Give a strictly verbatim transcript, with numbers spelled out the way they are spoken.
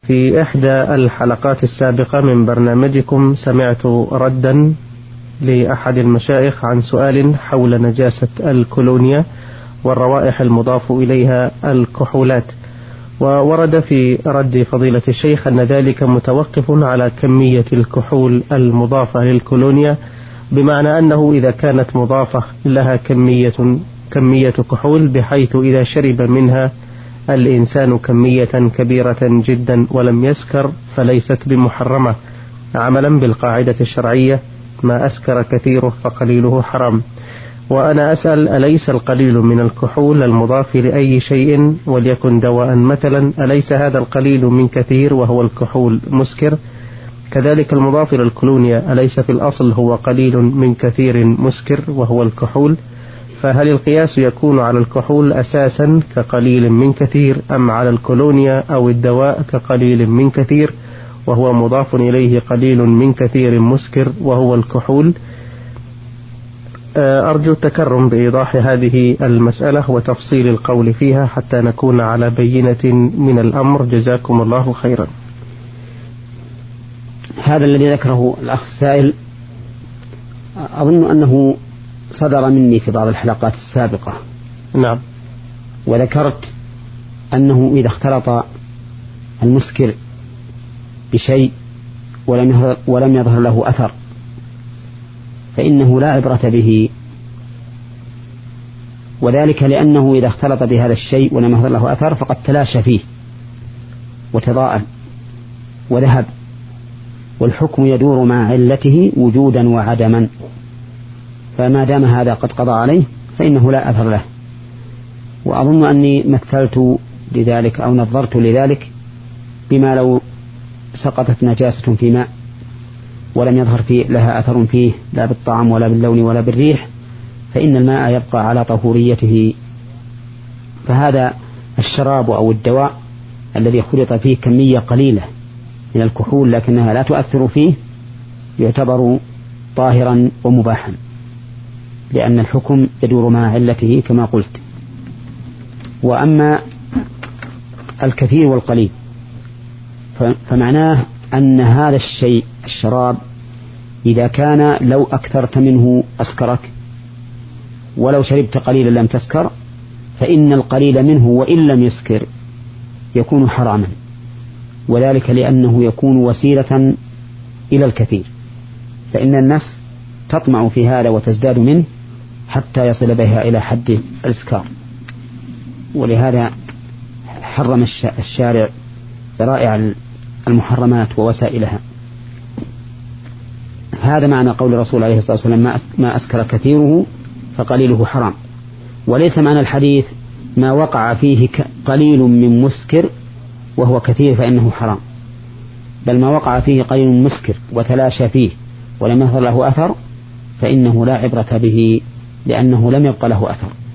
في إحدى الحلقات السابقة من برنامجكم سمعت ردا لأحد المشايخ عن سؤال حول نجاسة الكولونيا والروائح المضاف إليها الكحولات، وورد في رد فضيلة الشيخ أن ذلك متوقف على كمية الكحول المضافة للكولونيا، بمعنى أنه إذا كانت مضافة لها كمية كمية كحول بحيث إذا شرب منها الإنسان كمية كبيرة جدا ولم يسكر فليست بمحرمة، عملا بالقاعدة الشرعية: ما أسكر كثيره فقليله حرام. وأنا أسأل: أليس القليل من الكحول المضاف لأي شيء وليكن دواء مثلا، أليس هذا القليل من كثير وهو الكحول مسكر؟ كذلك المضاف للكولونيا أليس في الأصل هو قليل من كثير مسكر وهو الكحول؟ فهل القياس يكون على الكحول أساسا كقليل من كثير، أم على الكولونيا أو الدواء كقليل من كثير وهو مضاف إليه قليل من كثير مسكر وهو الكحول؟ أرجو التكرم بإيضاح هذه المسألة وتفصيل القول فيها حتى نكون على بينة من الأمر، جزاكم الله خيرا. هذا الذي ذكره الأخ السائل أظن أنه صدر مني في بعض الحلقات السابقة. نعم. وذكرت أنه إذا اختلط المسكر بشيء ولم يظهر, ولم يظهر له أثر فإنه لا عبرة به، وذلك لأنه إذا اختلط بهذا الشيء ولم يظهر له أثر فقد تلاشى فيه وتضاءل وذهب، والحكم يدور مع علته وجودا وعدما، فما دام هذا قد قضى عليه فإنه لا أثر له. وأظن أني مثلت لذلك أو نظرت لذلك بما لو سقطت نجاسة في ماء ولم يظهر فيه لها أثر فيه لا بالطعم ولا باللون ولا بالريح، فإن الماء يبقى على طهوريته. فهذا الشراب أو الدواء الذي خلط فيه كمية قليلة من الكحول لكنها لا تؤثر فيه يعتبر طاهرا ومباحا، لأن الحكم يدور مع علته كما قلت. وأما الكثير والقليل فمعناه أن هذا الشيء الشراب إذا كان لو أكثرت منه أسكرك ولو شربت قليلا لم تسكر، فإن القليل منه وإن لم يسكر يكون حراما، وذلك لأنه يكون وسيلة إلى الكثير، فإن النفس تطمع في هذا وتزداد منه حتى يصل بها إلى حد الإسكار. ولهذا حرم الشارع ذرائع المحرمات ووسائلها. هذا معنى قول الرسول عليه الصلاة والسلام: ما أسكر كثيره فقليله حرام. وليس معنى الحديث ما وقع فيه قليل من مسكر وهو كثير فإنه حرام، بل ما وقع فيه قليل مسكر وتلاشى فيه ولم يظهر له أثر فإنه لا عبرة به، لأنه لم يبقى له أثر.